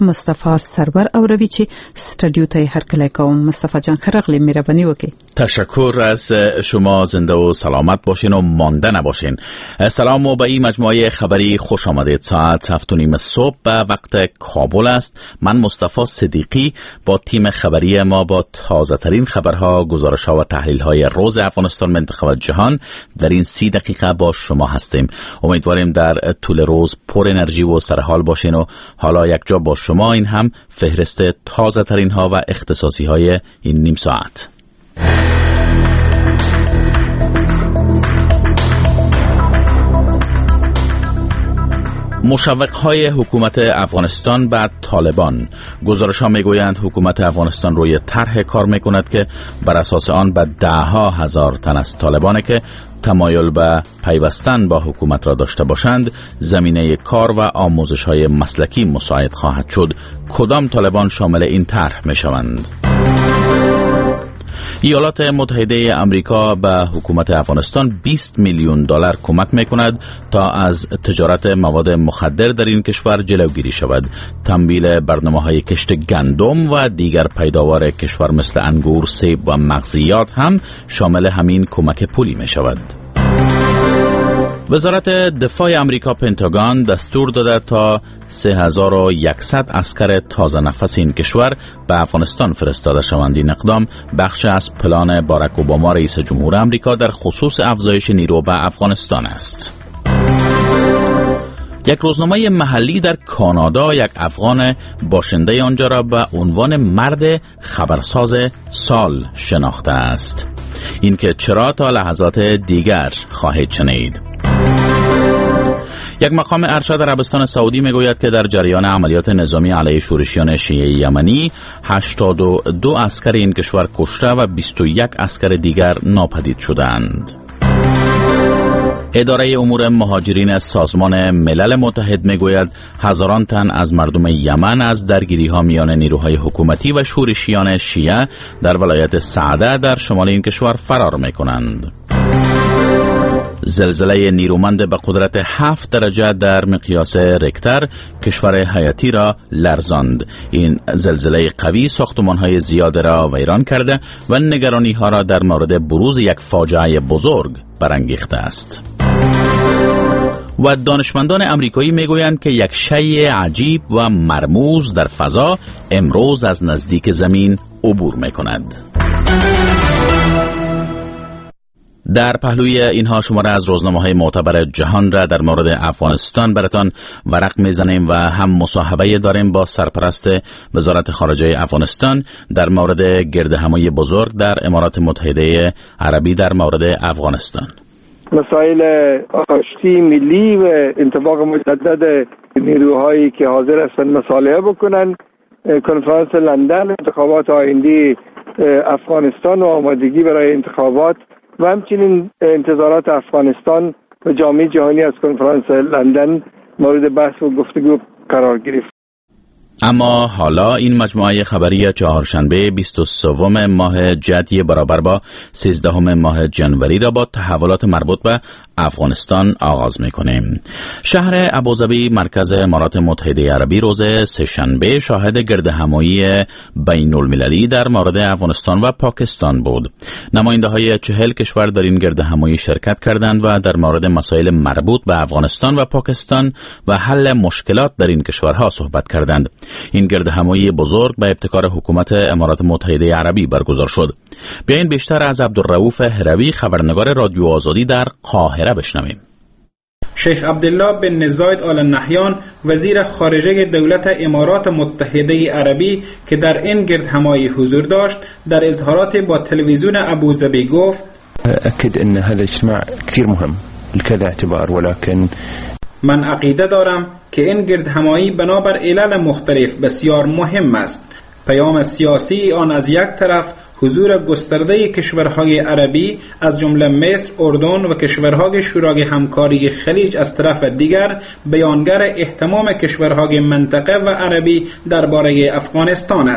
مصطفی سرور اوروی چې استودیو ته هر کله کوم. مصطفی جان خرقلی مهربانی وکي. تشکر از شما. زنده و سلامت باشین و مانده نباشین. سلام و به این مجموعه خبری خوش آمدید. ساعت 7:30 صبح به وقت کابل است. من مصطفی صدیقی با تیم خبری ما با تازه ترین خبرها، گزارش‌ها و تحلیل‌های روز افغانستان، منطقه و جهان در این 30 دقیقه با شما هستیم. امیدواریم در طول روز پر انرژی و سرحال باشین و حالا یک جا با شما این هم فهرست تازه ترین ها و اختصاصی های این نیم ساعت. مشوق‌های حکومت افغانستان به طالبان. گزارش‌ها می‌گویند حکومت افغانستان روی طرح کار می‌کند که بر اساس آن به 10,000 تن از طالبانی که تمایل به پیوستن با حکومت را داشته باشند زمینه کار و آموزش‌های مسلکی مساعد خواهد شد. کدام طالبان شامل این طرح می‌شوند؟ ایالات متحده آمریکا به حکومت افغانستان 20 میلیون دلار کمک می‌کند تا از تجارت مواد مخدر در این کشور جلوگیری شود. تمویل برنامه‌های کشت گندم و دیگر پیداوار کشور مثل انگور، سیب و مغزیات هم شامل همین کمک پولی می‌شود. وزارت دفاع آمریکا پنتاگون دستور داده تا 3100 عسکر تازه نفس این کشور به افغانستان فرستاده شوند. این اقدام بخش از پلان باراک اوباما رئیس جمهور آمریکا در خصوص افزایش نیرو به افغانستان است. یک روزنامه محلی در کانادا یک افغان باشنده آنجا را به عنوان مرد خبرساز سال شناخته است. این که چرا تا لحظات دیگر خواهید شنید. یک مقام ارشد عربستان سعودی میگوید که در جریان عملیات نظامی علیه شورشیان شیعه یمنی 82 عسکر این کشور کشته و 21 عسکر دیگر ناپدید شدند. اداره امور مهاجرین سازمان ملل متحد میگوید هزاران تن از مردم یمن از درگیری‌ها میان نیروهای حکومتی و شورشیان شیعه در ولایت سعده در شمال این کشور فرار میکنند. زلزله نیرومند به قدرت 7 درجه در مقیاس ریکتر کشور هایتی را لرزاند. این زلزله قوی ساختمان‌های زیاد را ویران کرده و نگرانی‌ها را در مورد بروز یک فاجعه بزرگ برانگیخته است. و دانشمندان امریکایی میگویند که یک شیء عجیب و مرموز در فضا امروز از نزدیک زمین عبور می‌کند. در پهلوی اینها شماره از روزنامه‌های معتبر جهان را در مورد افغانستان براتان ورق میزنیم و هم مصاحبه داریم با سرپرست وزارت خارجه افغانستان در مورد گردهمایی بزرگ در امارات متحده عربی در مورد افغانستان. مسائل آشتی ملی و انطباق مجدد نیروهایی که حاضر هستند مصالحه بکنن، کنفرانس لندن، انتخابات آینده افغانستان و آمادگی برای انتخابات و همچنین انتظارات افغانستان و جامعه جهانی از کنفرانس لندن مورد بحث و گفتگو قرار گرفت. اما حالا این مجموعه خبری چهارشنبه 23 ماه جدی برابر با 13 ماه جنوری را با تحولات مربوط به افغانستان آغاز می‌کنیم. شهر ابوظبی مرکز امارات متحده عربی روز سه‌شنبه شاهد گردهمایی بین‌المللی در مورد افغانستان و پاکستان بود. نماینده‌های 40 کشور در این گردهمایی شرکت کردند و در مورد مسائل مربوط به افغانستان و پاکستان و حل مشکلات در این کشورها صحبت کردند. این گردهمایی بزرگ به ابتکار حکومت امارات متحده عربی برگزار شد. بیاین بیشتر از عبدالرؤوف هروی خبرنگار رادیو آزادی در قاهره بشنویم. شیخ عبدالله بن زاید آل نهیان وزیر خارجه دولت امارات متحده عربی که در این گردهمایی حضور داشت در اظهارات با تلویزیون ابوظبی گفت أكد أن هذا الاجتماع كثير مهم لكذا اعتبار ولكن من عقیده دارم که این گردهمایی بنابر علل مختلف بسیار مهم است. پیام سیاسی آن از یک طرف حضور گسترده کشورهای عربی از جمله مصر، اردن و کشورهای شورای همکاری خلیج از طرف دیگر بیانگر اهتمام کشورهای منطقه و عربی درباره افغانستان است.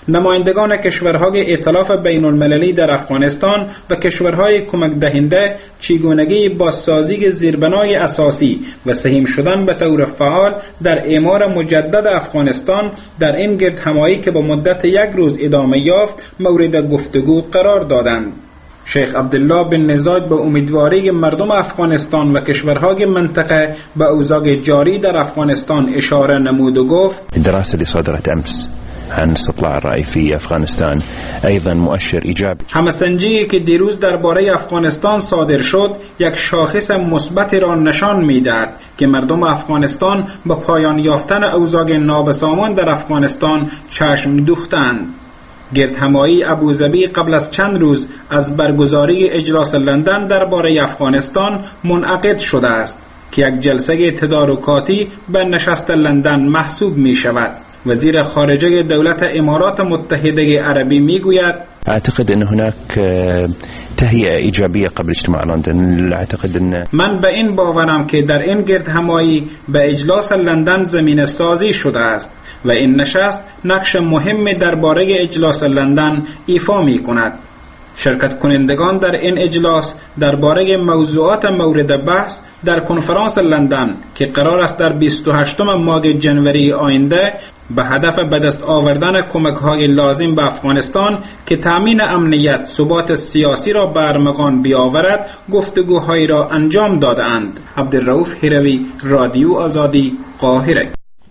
نمایندگان کشورهای ائتلاف بین المللی در افغانستان و کشورهای کمک دهنده چگونگی بازسازی زیربنای اساسی و سهیم شدن به طور فعال در اعمار مجدد افغانستان در این گردهمایی که با مدت 1 روز ادامه یافت مورد گفتگو قرار دادند. شیخ عبدالله بن نزاج به امیدواری مردم افغانستان و کشورهای منطقه به اوضاع جاری در افغانستان اشاره نمود و گفت الدراسة اللي صدرت امس عن استطلاع الرأي في افغانستان ايضا مؤشر ایجابی. همسنجی که دیروز درباره افغانستان صادر شد یک شاخص مثبت را نشان می‌دهد که مردم افغانستان به پایان یافتن اوضاع نابسامان در افغانستان چشم دوختند. گردهمایی ابوظبی قبل از چند روز از برگزاری اجلاس لندن درباره افغانستان منعقد شده است که یک جلسه تدارکاتی به نشست لندن محسوب می شود. وزیر خارجه دولت امارات متحده عربی می گوید اعتقد ان هناك تهيئة ایجابیه قبل اجتماع لندن. اعتقد ان من به این باورم که در این گردهمایی به اجلاس لندن زمینه سازی شده است و این نشست نقش مهم درباره اجلاس لندن ایفا می کند. شرکت کنندگان در این اجلاس درباره موضوعات مورد بحث در کنفرانس لندن که قرار است در 28 ماه جنوری آینده به هدف به دست آوردن کمک‌های لازم به افغانستان که تامین امنیت ثبات سیاسی را به ارمغان بیاورد گفتگوهایی را انجام داده‌اند. عبدالرؤوف هروی، رادیو آزادی، قاهره.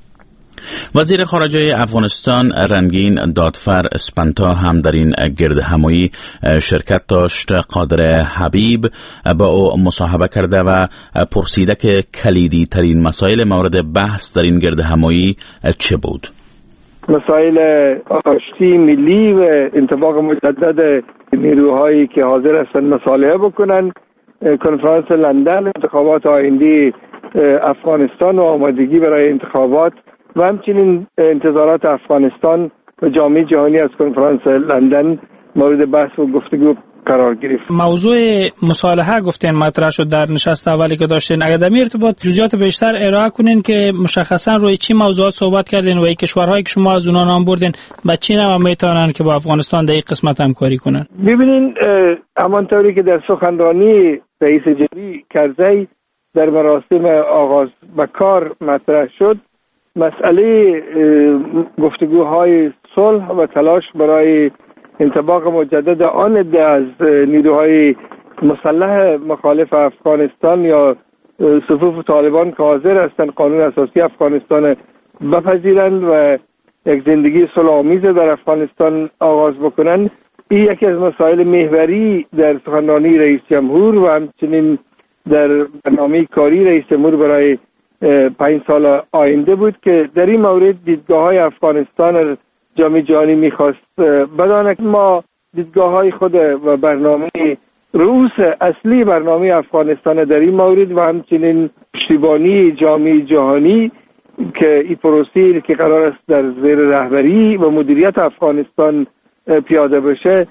وزیر خارجه افغانستان رنگین دادفر اسپانتا هم در این گردهمایی شرکت داشت. قادر حبیب با او مصاحبه کرده و پرسیده که کلیدی ترین مسائل مورد بحث در این گردهمایی چه بود. مسائل آشتی ملی و انتفاق مجدد نیروهایی که حاضر هستند مصالحه بکنن، کنفرانس لندن، انتخابات آینده افغانستان و آمادگی برای انتخابات و همچنین انتظارات افغانستان و جامعه جهانی از کنفرانس لندن مورد بحث و گفتگو قرار گرفت. موضوع مصالحه گفتین مطرح شد در نشست اولی که داشتین. اگر در این ارتباط جزئیات بیشتر ارائه کنین که مشخصا روی چی موضوعات صحبت کردین و کشورهایی که شما از اونها نام بردین و چی نوع میتونن که با افغانستان در این قسمت همکاری کنن؟ ببینین همانطوری که در سخنرانی رئیس جمهوری کرزی در مراسم آغاز به کار مطرح شد، مسئله گفتگوهای صلح و تلاش برای انطباق مجدد آن عده از نیروهای مسلح مخالف افغانستان یا صفوف طالبان که حاضر هستند قانون اساسی افغانستان بپذیرند و یک زندگی صلح‌آمیز در افغانستان آغاز بکنند، این یکی از مسائل محوری در سخنرانی رئیس جمهور و همچنین در برنامه کاری رئیس جمهور برای 5 سال آینده بود که در این مورد دیدگاه‌های افغانستان جامعه جهانی می‌خواست بداند. ما دیدگاه‌های خود و برنامه رؤوس اصلی برنامه افغانستان در این مورد و همچنین پشتیبانی جامعه جهانی که این پروسه که قرار است در زیر رهبری و مدیریت افغانستان پیاده بشه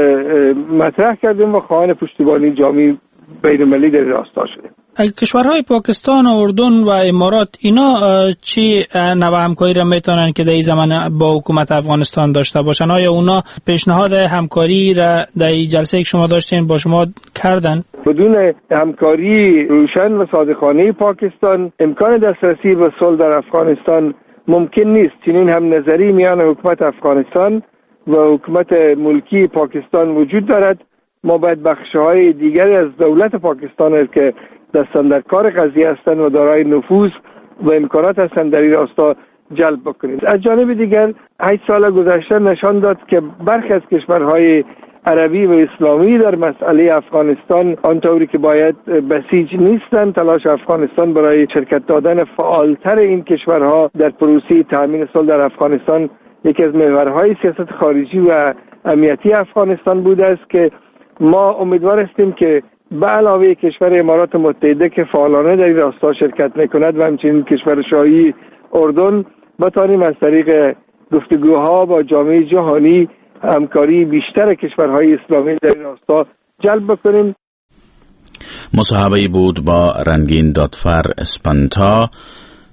مطرح کردیم و خواهان پشتیبانی جامعه بین‌المللی در راستا شدیم. کشورهای پاکستان و اردن و امارات اینا چی نوع همکاری را میتونن که در این زمان با حکومت افغانستان داشته باشن؟ آیا اونا پیشنهاد همکاری را در جلسه که شما داشتین با شما کردن؟ بدون همکاری روشن و صادقانه پاکستان امکان دسترسی به صلح در افغانستان ممکن نیست. چنین هم نظری میان حکومت افغانستان و حکومت ملکی پاکستان وجود دارد. ما باید بخش‌های دیگری از دولت پاکستان که دستن در کار قضیه هستند و دارای نفوذ و امکانات هستند در این راستا جلب بکنیم. از جانب دیگر 8 سال گذشته نشان داد که برخی از کشورهای عربی و اسلامی در مسئله افغانستان آنطوری که باید بسیج نیستند. تلاش افغانستان برای شرکت دادن فعالتر این کشورها در پروسه تامین صلح در افغانستان یکی از محورهای سیاست خارجی و امنیتی افغانستان بوده است که ما امیدوار هستیم که به علاوه کشور امارات متحده که فعالانه در این راستا شرکت میکند و همچنین کشور شاهی اردن بتوانیم از طریق گفتگوها با جامعه جهانی همکاری بیشتر کشورهای اسلامی در این راستا جلب بکنیم. مصاحبه‌ای بود با رنگین دادفر اسپانتا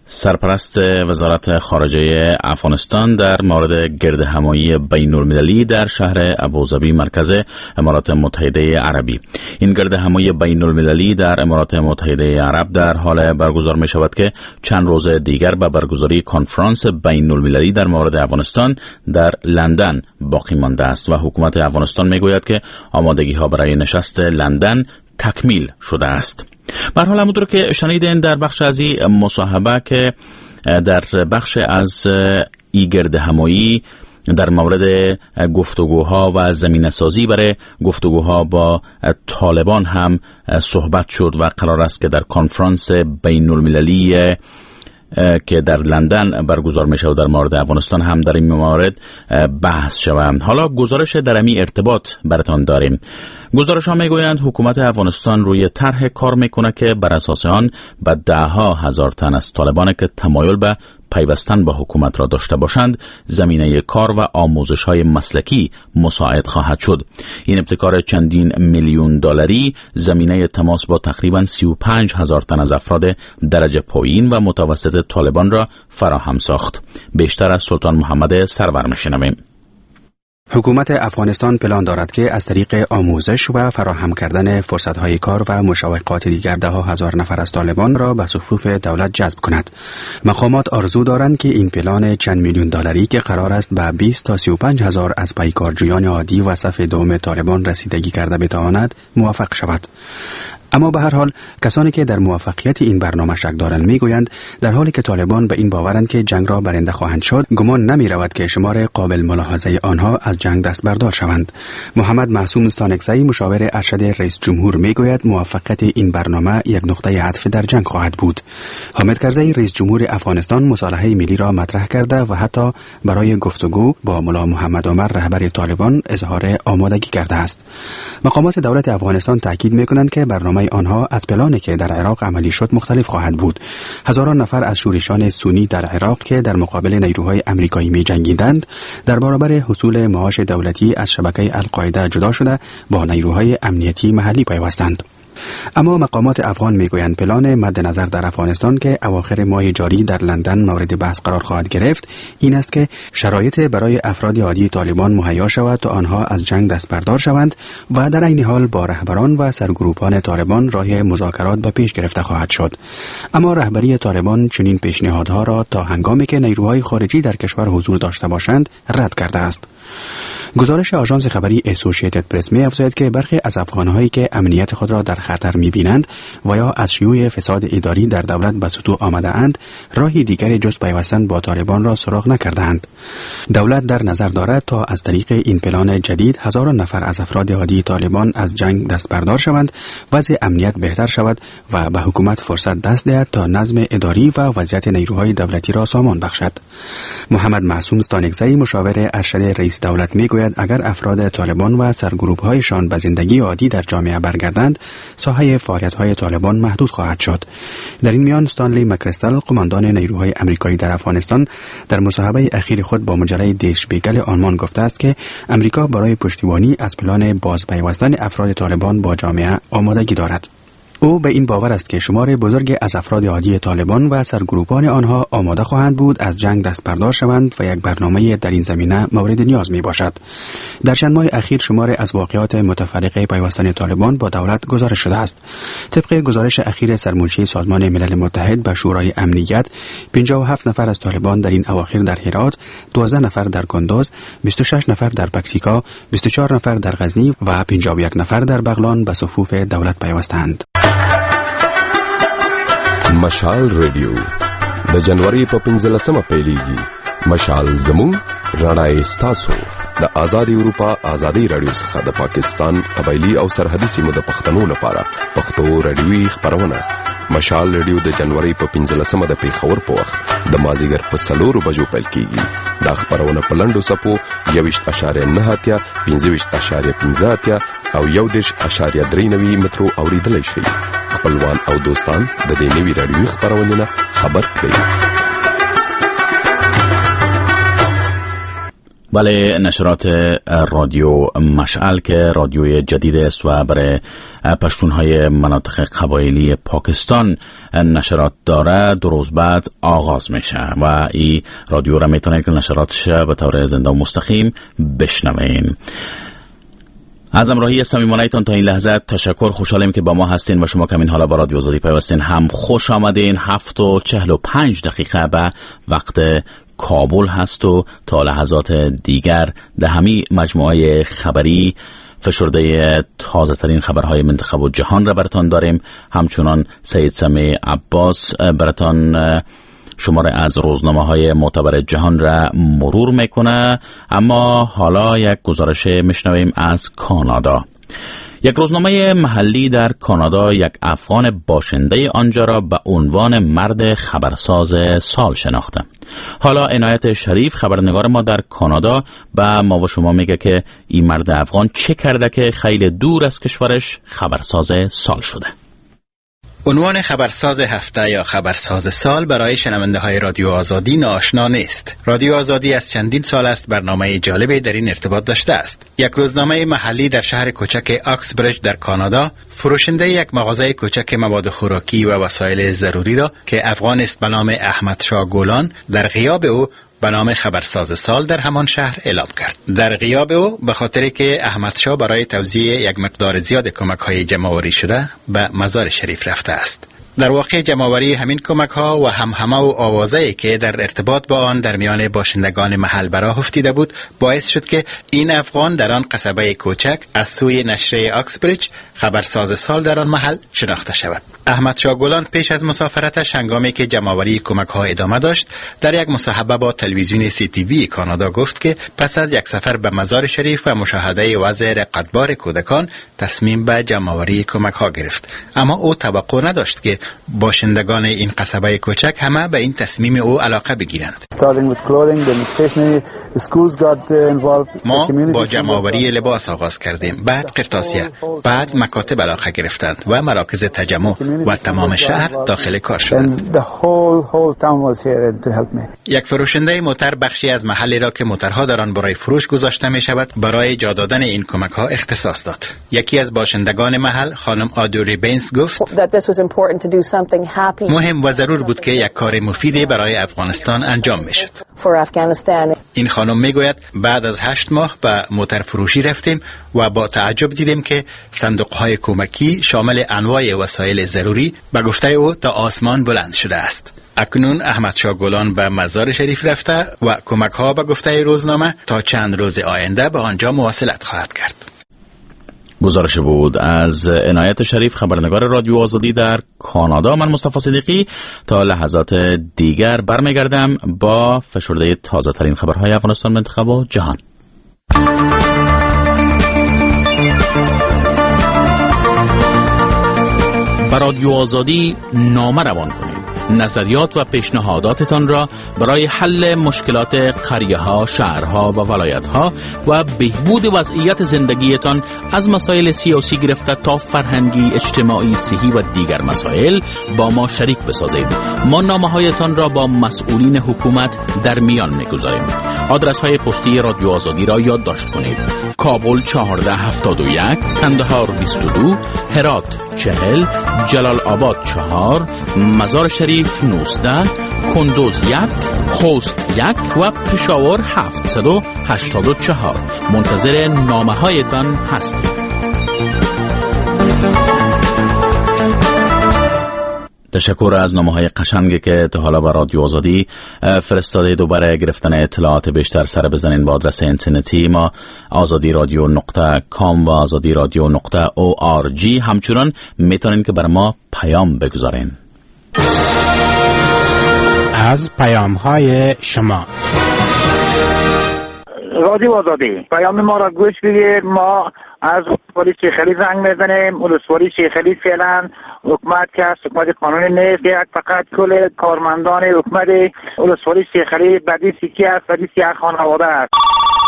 سرپرست وزارت خارجه افغانستان در مورد گردهمایی بین‌المللی در شهر ابوظبی مرکز امارات متحده عربی. این گردهمایی بین‌المللی در امارات متحده عرب در حال برگزار می شود که چند روز دیگر به برگزاری کنفرانس بین‌المللی در مورد افغانستان در لندن باقی مانده است و حکومت افغانستان می گوید که آمادگی ها برای نشست لندن تکمیل شده است. به هر حال همونطور که شنیدین در بخش از این مصاحبه که در بخش از این گردهمایی در مورد گفتگوها و زمینه‌سازی برای گفتگوها با طالبان هم صحبت شد و قرار است که در کنفرانس بین‌المللی که در لندن برگزار می شود در مورد افغانستان هم در این مورد بحث شود. حالا گزارش در این ارتباط براتون داریم. گزارش ها می گویند حکومت افغانستان روی طرح کار می کنه که بر اساس آن به 10,000 تن از طالبان که تمایل به پیوستن با حکومت را داشته باشند زمینه کار و آموزش های مسلکی مساعد خواهد شد. این ابتکار چندین میلیون دلاری زمینه تماس با تقریبا 35,000 تن از افراد درجه پایین و متوسط طالبان را فراهم ساخت. بیشتر از سلطان محمد سرور میشنویم. حکومت افغانستان پلان دارد که از طریق آموزش و فراهم کردن فرصت‌های کار و مشوقات دیگر 10,000 نفر از طالبان را به صفوف دولت جذب کند. مقامات آرزو دارند که این پلان چند میلیون دلاری که قرار است به 20 تا 35,000 از پیکارجویان عادی و صف دوم طالبان رسیدگی کرده بتواند موفق شود. اما به هر حال کسانی که در موفقیت این برنامه شک دارند میگویند در حالی که طالبان به این باورند که جنگ را برنده خواهند شد، گمان نمی رود که شمار قابل ملاحظه آنها از جنگ دست بردار شوند. محمد معصوم استانکزی مشاور ارشد رئیس جمهور میگوید موفقیت این برنامه یک نقطه عطف در جنگ خواهد بود. حامد کرزی رئیس جمهور افغانستان مصالحه ملی را مطرح کرده و حتی برای گفتگو با ملا محمد عمر رهبر طالبان اظهار آمادگی کرده است. مقامات دولت افغانستان تاکید میکنند که برنامه آنها از پلانی که در عراق عملی شد مختلف خواهد بود. هزاران نفر از شورشان سنی در عراق که در مقابل نیروهای امریکایی می جنگیدند در برابر حصول معاش دولتی از شبکه القاعده جدا شده با نیروهای امنیتی محلی پیوستند. اما مقامات افغان میگویند پلان مد نظر در افغانستان که اواخر ماه جاری در لندن مورد بحث قرار خواهد گرفت این است که شرایط برای افراد عادی طالبان مهیا شود تا آنها از جنگ دست بردار شوند و در عین حال با رهبران و سرگروهان طالبان راه مذاکرات به پیش گرفته خواهد شد. اما رهبری طالبان چنین پیشنهادها را تا هنگامی که نیروهای خارجی در کشور حضور داشته باشند رد کرده است. گزارش آژانس خبری اسوسییتد پرس می‌افزاید که برخی از افغان‌هایی که امنیت خود را در خطر می‌بینند و یا از شیوع فساد اداری در دولت به سطوح آمده‌اند، راهی دیگری جز پیوستن با طالبان را سراغ نکرده‌اند. دولت در نظر دارد تا از طریق این پلان جدید هزاران نفر از افراد عادی طالبان از جنگ دست بردار شوند، وضع امنیت بهتر شود و به حکومت فرصت دست دهد تا نظم اداری و وضعیت نیروهای دولتی را سامان بخشد. محمد معصوم استانکزی مشاور ارشد رئیس دولت میگوید اگر افراد طالبان و سرگروه‌هایشان به زندگی عادی در جامعه برگردند، ساحه فعالیت‌های طالبان محدود خواهد شد. در این میان استانلی مکرستل قماندان نیروهای امریکایی در افغانستان در مصاحبه اخیر خود با مجله دیشپیگل آلمان گفته است که امریکا برای پشتیبانی از پلان بازپیوستن افراد طالبان با جامعه آمادگی دارد. او به این باور است که شمار بزرگی از افراد عادی طالبان و سرگروهان آنها آماده خواهند بود از جنگ دست بردار شوند و یک برنامه در این زمینه مورد نیاز می باشد. در چند ماه اخیر شمار از واقعات متفرقه پیوستن طالبان با دولت گزارش شده است. طبق گزارش اخیر سرمنشی سازمان ملل متحد به شورای امنیت، 57 نفر از طالبان در این اواخر در هرات، 12 نفر در کندوز، 26 نفر در پکتیکا، 24 نفر در غزنی و 51 نفر در بغلان به صفوف دولت پیوستند. مشعل رادیو د جنوري په 15مه پیلیږي. مشعل زمون رڼا ستاسو د آزادي اروپا آزادي رادیو څخه د پاکستان قبایلی او سرحدي سیمو د پښتنو لپاره پښتو رادیوي خبرونه. مشعل رادیو د جنوري په 15مه د پیښور په وخت د مازیګر په 4 بجو پیل کیږي. دا خبرونه په لندو سپو 21.9 25.15 او 1.93 مترو اوریدلای شي. خپلوان او دوستان د دې نوي رادیوي خبرونه خبر کړئ. بله، نشرات رادیو مشعل که رادیوی جدید است و برای پشتونهای مناطق قبایلی پاکستان نشرات داره، 2 روز بعد آغاز میشه و این رادیو را میتونه که نشراتش به طور زنده و مستقیم بشنوین. از همراهی صمیمانه‌تان تا این لحظه تشکر. خوشحالیم که با ما هستین و شما که این حالا با رادیو آزادی پیوستین. هم خوش آمدین. 7:45 به وقت کابل هست و تا لحظات دیگر در همین مجموعه خبری فشرده تازه ترین خبرهای منطقه و جهان را براتان داریم. همچنان سید سمی عباس براتان شماره از روزنامه‌های معتبر جهان را مرور میکنه. اما حالا یک گزارش میشنویم از کانادا. یک روزنامه محلی در کانادا یک افغان باشنده آنجا را به عنوان مرد خبرساز سال شناخته. حالا عنایت شریف خبرنگار ما در کانادا به ما و شما میگه که این مرد افغان چه کرده که خیلی دور از کشورش خبرساز سال شده. عنوان خبرساز هفته یا خبرساز سال برای شنونده های رادیو آزادی ناآشنا نیست. رادیو آزادی از چندین سال است برنامه جالبی در این ارتباط داشته است. یک روزنامه محلی در شهر کوچک آکسبریج در کانادا فروشنده یک مغازه کوچک مواد خوراکی و وسایل ضروری را که افغان است به نام احمد شاه گولان در غیاب او به نام خبرساز سال در همان شهر اعلام کرد. در غیاب او به خاطری که احمد شاه برای توزیع یک مقدار زیاد کمک‌های جمع‌آوری شده به مزار شریف رفته است. در واقع جمع‌آوری همین کمک‌ها و همهمه و آوازه‌ای که در ارتباط با آن در میان باشندگان محل به راه افتیده بود باعث شد که این افغان در آن قصبه کوچک از سوی نشریه آکسبریج خبرساز سال در آن محل شناخته شود. احمد شاه گولان پیش از مسافرتش هنگامی که جمع‌آوری کمک‌ها ادامه داشت در یک مصاحبه با تلویزیون CTV کانادا گفت که پس از یک سفر به مزار شریف و مشاهده وضع رقتبار کودکان تصمیم به جمع‌آوری کمک‌ها گرفت. اما او توقع نداشت که باشندگان این قصبه کوچک همه به این تصمیم او علاقه بگیرند. ما با جمع‌آوری لباس آغاز کردیم، بعد قرطاسیه، بعد مکاتب علاقه گرفتند و مراکز تجمع و تمام شهر داخل کار شدند. یک فروشنده موتر بخشی از محلی را که موترها در آن برای فروش گذاشته می شود برای جا دادن این کمک ها اختصاص داد. یکی از باشندگان محل خانم آدوری بینز گفت مهم و ضرور بود که یک کار مفیدی برای افغانستان انجام می شد. این خانم می گوید بعد از 8 ماه به موتر فروشی رفتیم و با تعجب دیدیم که صندوق های کمکی شامل انواع وسایل ضروری به گفته او تا آسمان بلند شده است. اکنون احمد شاه گولان به مزار شریف رفته و کمک ها به گفته روزنامه تا چند روز آینده به آنجا مواصلت خواهد کرد. گزارش بود از عنایت شریف خبرنگار رادیو آزادی در کانادا. من مصطفی صدیقی تا لحظات دیگر برمیگردم با فشرده تازه ترین خبرهای افغانستان، منطقه و جهان. با رادیو آزادی نامه روان کنید. نظریات و پیشنهاداتتان را برای حل مشکلات قریه‌ها، شهرها و ولایت‌ها و بهبود وضعیت زندگیتان از مسائل سیاسی گرفته تا فرهنگی، اجتماعی، صحی و دیگر مسائل با ما شریک بسازید. ما نامه‌هایتان را با مسئولین حکومت در میان می‌گذاریم. آدرس‌های پستی رادیو آزادی را یادداشت کنید: کابل 1471، کندهار 22، هرات 40، جلال آباد 4، مزار شریف 19، کندوز 1، خوست 1 و پشاور 784. منتظر نامه هایتان هستیم. تشکر از نامه‌های قشنگی که تا حالا با رادیو آزادی فرستاده. دوباره گرفتن اطلاعات بیشتر سر بزنین با آدرس اینترنتی ما azadiradyo.com و azadiradyo.org. همچنان میتونین که بر ما پیام بگذارین. از پیام‌های شما رادیو آزادی پیام ما را گوش بدید. ما از ولسوالی شیخ علی زنگ میزنیم. ولسوالی شیخ علی فعلا حکومت که است، حکومت قانونی نیست، یک فقط کل کارمندان حکومت ولسوالی شیخ علی بدی سیکی است، بدی یک خانواده است.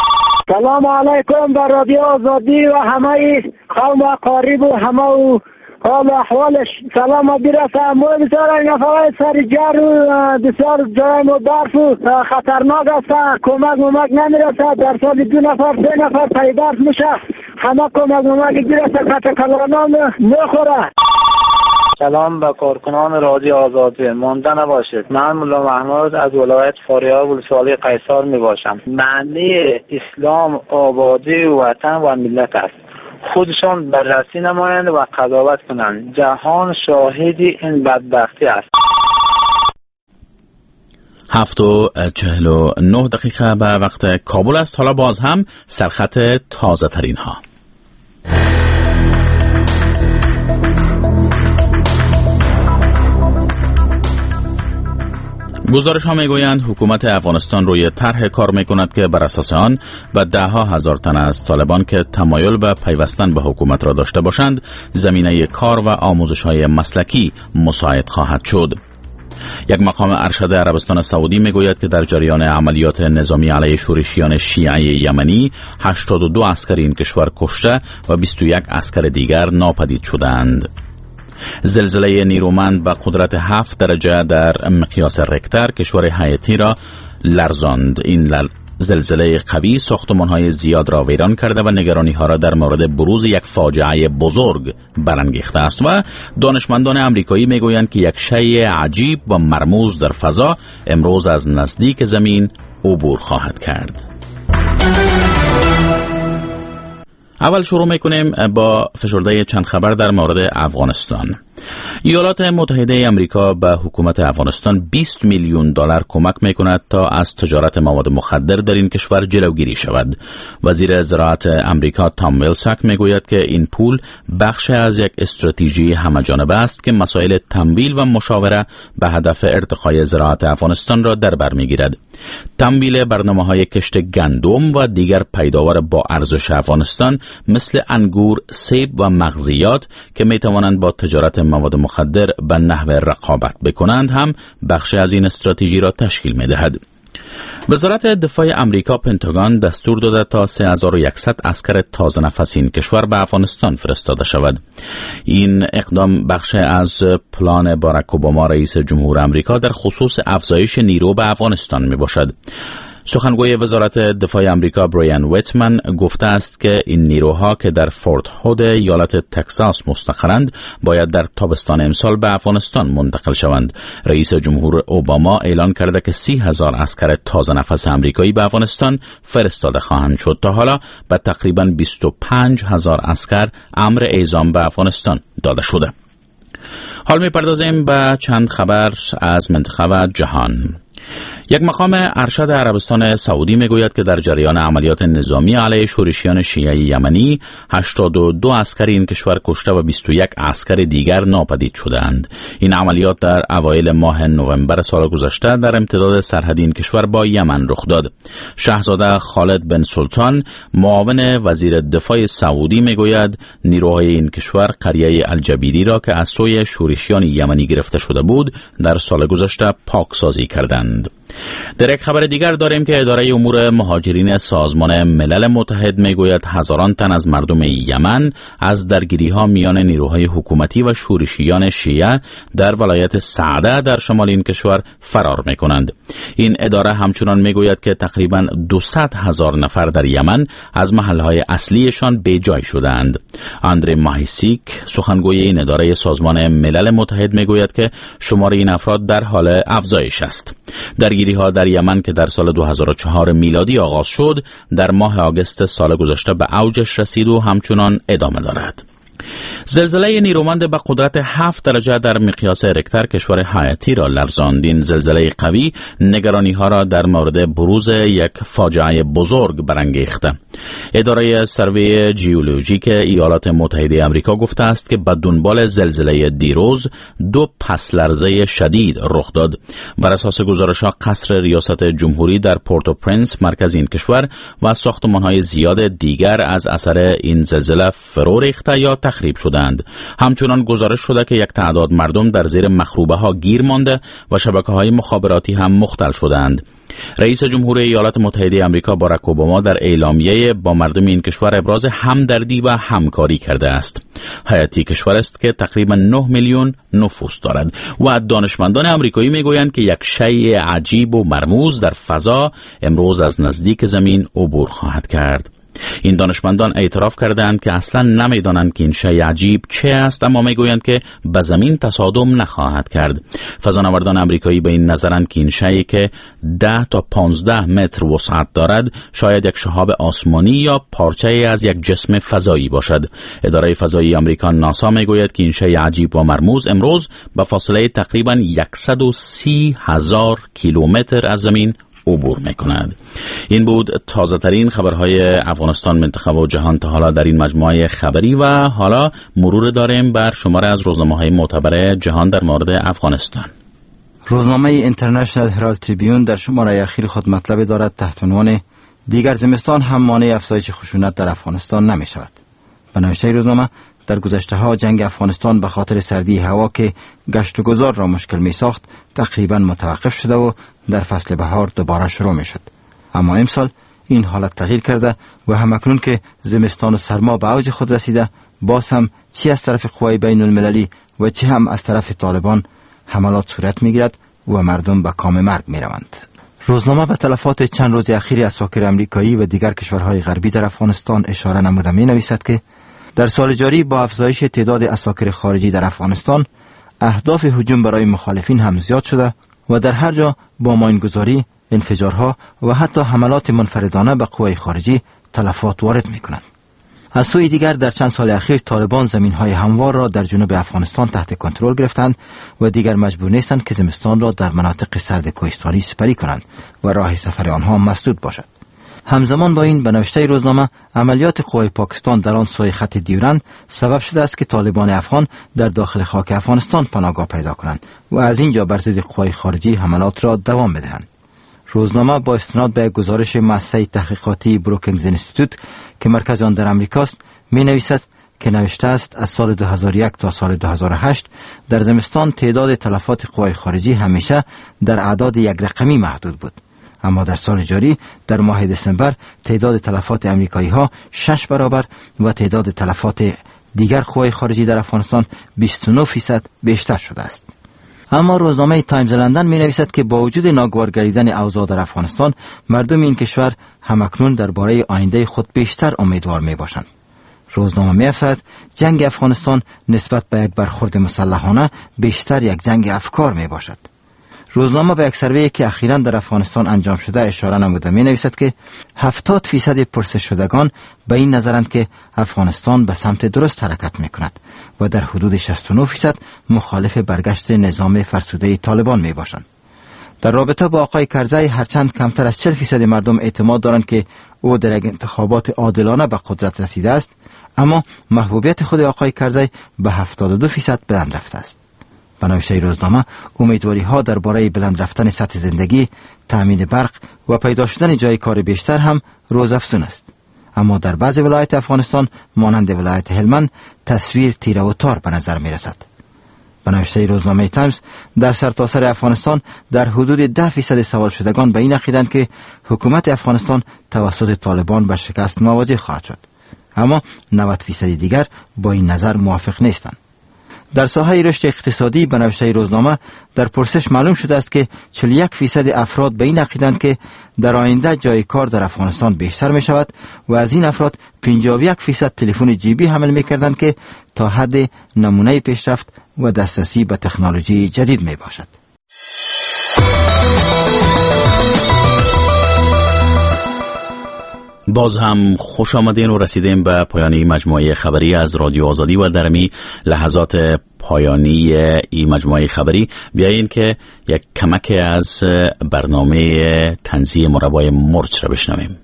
سلام علیکم بر رادیو آزادی و همه قوم و قاریب و همه حال احوالش سلام برسه. ما بسیار این نفرهای سر جر و بسیار جای ما برف و خطرناک است. کمک نمیرسه. در سال 2 نفر 3 نفر پیداست میشه. همه کمک برسه. کتکلانان میخوره. سلام به کارکنان رادیو آزادی. مانده نباشید. من مولا محمود از ولایت فاریاب ولسوالی قیصر می باشم. معنی اسلام آبادی وطن و ملت است. خودشان بررسی نمایند و قضاوت کنند. جهان شاهدی این بدبختی است. 7:49 به وقت کابل است. حالا باز هم سرخط تازه ترین ها. گزارش ها میگویند حکومت افغانستان روی طرح کار میکند که بر اساس آن به 10,000 تن از طالبان که تمایل به پیوستن به حکومت را داشته باشند زمینه کار و آموزش های مسلکی مساعد خواهد شد. یک مقام ارشد عربستان سعودی میگوید که در جریان عملیات نظامی علیه شورشیان شیعه یمنی 82 عسکر این کشور کشته و 21 عسکر دیگر ناپدید شدند. زلزله نیرومند با قدرت 7 درجه در مقیاس ریکتر کشور هایتی را لرزاند. این زلزله قوی ساختمان‌های زیاد را ویران کرده و نگرانی‌ها را در مورد بروز یک فاجعه بزرگ برانگیخته است و دانشمندان آمریکایی میگویند که یک شیء عجیب و مرموز در فضا امروز از نزدیک زمین عبور خواهد کرد. اول شروع میکنیم با فشرده چند خبر در مورد افغانستان. ایالات متحده آمریکا به حکومت افغانستان 20 میلیون دلار کمک میکند تا از تجارت مواد مخدر در این کشور جلوگیری شود. وزیر زراعت آمریکا تام ویلساک میگوید که این پول بخش از یک استراتژی همه‌جانبه است که مسائل تمویل و مشاوره به هدف ارتقای زراعت افغانستان را در بر میگیرد. تمویل برنامه‌های کشت گندم و دیگر پیداوار با ارزش افغانستان مثل انگور، سیب و مغزیات که میتوانند با تجارت مواد مخدر به نحو رقابت بکنند هم بخش از این استراتژی را تشکیل می‌دهد. وزارت دفاع آمریکا پنتاگون دستور داده تا 3100 عسکر تازه نفس این کشور به افغانستان فرستاده شود. این اقدام بخش از پلان باراک اوباما رئیس جمهور آمریکا در خصوص افزایش نیرو به افغانستان می باشد. سخنگوی وزارت دفاع آمریکا برایان ویتمن گفته است که این نیروها که در فورت هود ایالت تگزاس مستقرند باید در تابستان امسال به افغانستان منتقل شوند. رئیس جمهور اوباما اعلان کرده که 30,000 عسکر تازه نفس آمریکایی به افغانستان فرستاده خواهند شد. تا حالا به تقریباً 25,000 عسکر امر اعزام به افغانستان داده شده. حال می‌پردازیم به چند خبر از منطقه و جهان. یک مقام ارشد عربستان سعودی میگوید که در جریان عملیات نظامی علیه شورشیان شیعه یمنی 82 عسکر این کشور کشته و 21 عسکر دیگر ناپدید شدند. این عملیات در اوایل ماه نوامبر سال گذشته در امتداد سرحد این کشور با یمن رخ داد. شاهزاده خالد بن سلطان معاون وزیر دفاع سعودی میگوید نیروهای این کشور قریه الجبیلی را که از سوی شورشیان یمنی گرفته شده بود در سال گذشته پاکسازی کردند. در یک خبر دیگر داریم که اداره امور مهاجرین سازمان ملل متحد میگوید هزاران تن از مردم یمن از درگیری‌ها میان نیروهای حکومتی و شورشیان شیعه در ولایت سعده در شمال این کشور فرار میکنند. این اداره همچنان میگوید که تقریباً 200,000 نفر در یمن از محلهای اصلیشان بی جای شدند. آندره ماهیسیک سخنگوی این اداره سازمان ملل متحد میگوید که شمار این افراد در حال افزایش است. درگیری‌ها در یمن که در سال 2004 میلادی آغاز شد در ماه آگوست سال گذشته به اوجش رسید و همچنان ادامه دارد. زلزله نیرومند به قدرت 7 درجه در مقیاس ریکتر کشور هایتی را لرزاند. این زلزله قوی نگرانی‌ها را در مورد بروز یک فاجعه بزرگ برانگیخته. اداره سروی ژئولوژیک ایالات متحده آمریکا گفته است که به دنبال زلزله دیروز 2 پس لرزه شدید رخ داد. بر اساس گزارش‌ها قصر ریاست جمهوری در پورتو پرنس مرکز این کشور و ساختمان‌های زیاد دیگر از اثر این زلزله فرو ریخته یا تخریب شدند. همچنان گزارش شده که یک تعداد مردم در زیر مخروبه ها گیر مانده و شبکه‌های مخابراتی هم مختل شدند. رئیس جمهور ایالات متحده آمریکا باراک اوباما در اعلامیه با مردم این کشور ابراز همدردی و همکاری کرده است. هایتی کشور است که تقریبا 9 میلیون نفوس دارد و دانشمندان آمریکایی میگویند که یک شیء عجیب و مرموز در فضا امروز از نزدیک زمین عبور خواهد کرد. این دانشمندان اعتراف کردند که اصلا نمیدانند که این شیء عجیب چه است، اما میگویند که به زمین تصادم نخواهد کرد. فضانوردان آمریکایی به این نظرند که این شیء که 10 تا 15 متر وسعت دارد شاید یک شهاب آسمانی یا پارچه از یک جسم فضایی باشد. اداره فضایی آمریکا ناسا میگوید که این شیء عجیب و مرموز امروز به فاصله تقریبا 130,000 کیلومتر از زمین عبور میکند. این بود تازه ترین خبرهای افغانستان، منطقه و جهان تا حالا در این مجموعه خبری و حالا مرور داریم بر شماره از روزنامه‌های معتبر جهان در مورد افغانستان. روزنامه اینترنشنال هرالد تریبیون در شماره اخیر خود مطلب دارد تحت عنوان دیگر زمستان هم مانع افزایش خشونت در افغانستان نمی شود. به نوشته روزنامه در گذشته ها جنگ افغانستان به خاطر سردی هوا که گشت و گذار را مشکل می ساخت تقریبا متوقف شده و در فصل بهار دوباره شروع می شد. اما امسال این حالت تغییر کرده و همکنون که زمستان و سرما به اوج خود رسیده، باز هم چی از طرف قوای بین المللی و چه هم از طرف طالبان حملات صورت می گیرد و مردم به کام مرگ می روند. روزنامه به تلفات چند روز اخیر اساکر امریکایی و دیگر کشورهای غربی در افغانستان اشاره نموده می نویسد که در سال جاری با افزایش تعداد اساکر خارجی در افغانستان، اهداف هجوم برای مخالفین هم زیاد شده و در هر جا با ماینگذاری، انفجارها و حتی حملات منفردانه به قوای خارجی تلفات وارد می کنند. از سوی دیگر در چند سال اخیر طالبان زمینهای هموار را در جنوب افغانستان تحت کنترل گرفتند و دیگر مجبور نیستند که زمستان را در مناطق سرد کوهستانی سپری کنند و راه سفر آنها مسدود باشد. همزمان با این به نوشته روزنامه عملیات قوای پاکستان در آن سوی خط دیورند سبب شده است که طالبان افغان در داخل خاک افغانستان پناهگاه پیدا کنند و از اینجا بر ضد قوای خارجی حملات را دوام بدهند. روزنامه با استناد به گزارش مؤسسه تحقیقاتی بروکینگز اینستیتوت که مرکز آن در امریکاست می نویسد که نوشته است از سال 2001 تا سال 2008 در زمستان تعداد تلفات قوای خارجی همیشه در اعداد یک رقمی محدود بود، اما در سال جاری در ماه دسامبر تعداد تلفات امریکایی ها 6 برابر و تعداد تلفات دیگر قوای خارجی در افغانستان 29% بیشتر شده است. اما روزنامه تایمز لندن می نویسد که با وجود ناگوار گردیدن اوضاع در افغانستان، مردم این کشور همکنون درباره آینده خود بیشتر امیدوار می باشند. روزنامه می افزاید جنگ افغانستان نسبت به یک برخورد مسلحانه بیشتر یک جنگ افکار می باشد. روزنامه به یک سروی که اخیراً در افغانستان انجام شده اشاره نموده می نویسد که 70% پرسش شدگان به این نظرند که افغانستان به سمت درست حرکت می کند و در حدود 69% مخالف برگشت نظام فرسوده طالبان می باشند. در رابطه با آقای کرزی هرچند کمتر از 40% مردم اعتماد دارند که او در یک انتخابات عادلانه به قدرت رسیده است، اما محبوبیت خود آقای کرزی به 72% بلند رفته است. به نوشته روزنامه امیدواری ها درباره بلند رفتن سطح زندگی، تامین برق و پیدا شدن جای کار بیشتر هم روزافزون است، اما در بعضی ولایت افغانستان مانند ولایت هلمند تصویر تیره و تار به نظر می رسد. به نوشته روزنامه تایمز در سرتاسر افغانستان در حدود 10% سوال شدگان به این عقیدند که حکومت افغانستان توسط طالبان به شکست مواجه خواهد شد، اما 90% دیگر با این نظر موافق نیستند. در ساحه رشد اقتصادی به نوشته روزنامه در پرسش معلوم شده است که 41% افراد به این عقیدند که در آینده جای کار در افغانستان بیشتر می شود و از این افراد 51% تلفن جیبی حمل می کردند که تا حد نمونه پیشرفت و دسترسی به تکنولوژی جدید می باشد. باز هم خوش آمدین و رسیدیم به پایانی مجموعه خبری از رادیو آزادی و در می لحظات پایانی این مجموعه خبری بیایین که یک کمک از برنامه تنزیه مربای مرچ را بشنویم.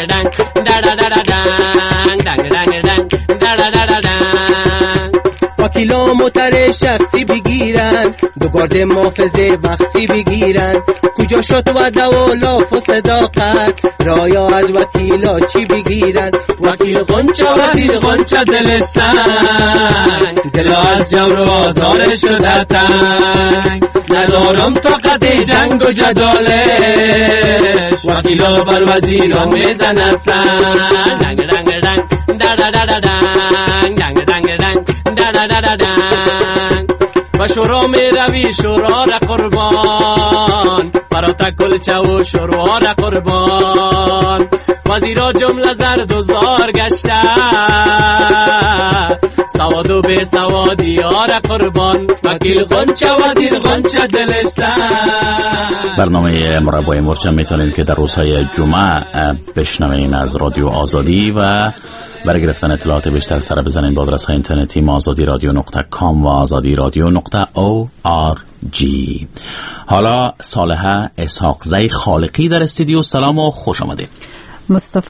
با وکیلا موتر شخصی بگیرن، دو گارد محافظه مخفی بگیرن. کجا شد وعده و لاف و صداقت، رایا از وکیلا چی بگیرن؟ وکیل غنچه وزیر غنچه دلش سنگ، دل از جور و آزارش شده تنگ. ندارم طاقت جنگ و جدالش، وکیلا بر وزیرا میزنه سنگ. دنگ دنگ دنگ دا دا دا دا دنگ، دنگ دنگ دنگ دا دا دا دا دنگ. و شورا می روی شورا را قربان، برات کلچه و شورا را قربان. وزیرا جمله زرد و زار گشته، سواد و بی سوادی را قربان. وکیل غنچه وزیر غنچه دلش سنگ. برنامه مربع مرچم میتونید که در روزهای جمعه بشنوین از رادیو آزادی و برای گرفتن اطلاعات بیشتر سر بزنین با آدرس های اینترنتی azadiradio.com و azadiradio.org. حالا صالحه اسحاق زی خالقی در استودیو. سلام و خوش آمدید. مصطفی